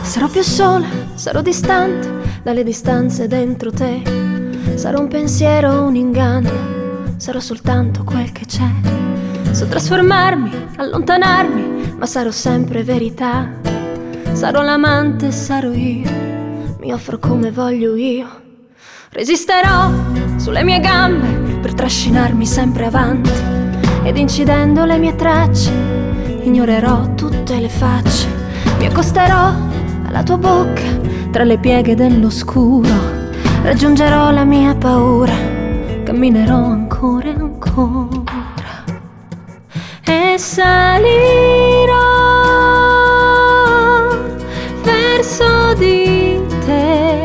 Sarò più sola, sarò distante dalle distanze dentro te. Sarò un pensiero, un inganno, sarò soltanto quel che c'è. So trasformarmi, allontanarmi, ma sarò sempre verità. Sarò l'amante, sarò io, mi offro come voglio io. Resisterò sulle mie gambe per trascinarmi sempre avanti, ed incidendo le mie tracce ignorerò tutte le facce. Mi accosterò alla tua bocca tra le pieghe dell'oscuro, raggiungerò la mia paura, camminerò ancora e ancora e salirò verso di te,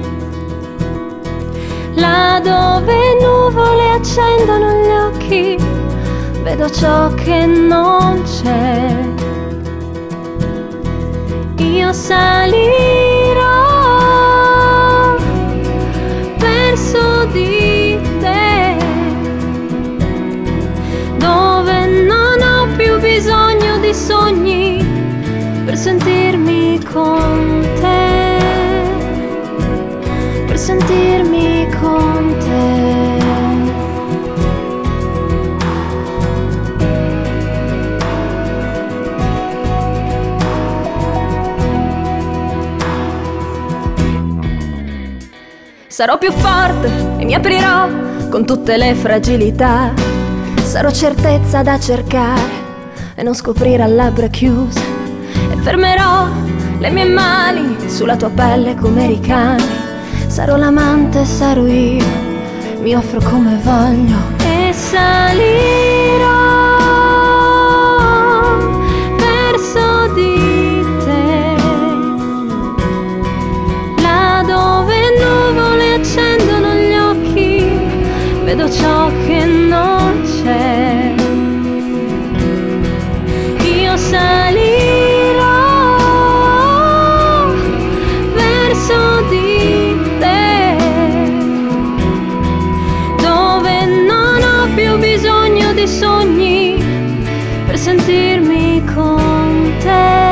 là dove nuvole accendono gli occhi, vedo ciò che non c'è. Io salirò verso di te, dove non ho più bisogno di sogni per sentirmi con te, per sentirmi con te. Sarò più forte e mi aprirò con tutte le fragilità. Sarò certezza da cercare e non scoprire a labbra chiuse. E fermerò le mie mani sulla tua pelle come ricami. Sarò l'amante, sarò io, mi offro come voglio e salirò verso di te, là dove nuvole accendono gli occhi, vedo ciò che non c'è. Io salirò verso di te, dove non ho più bisogno di sogni per sentirmi con te.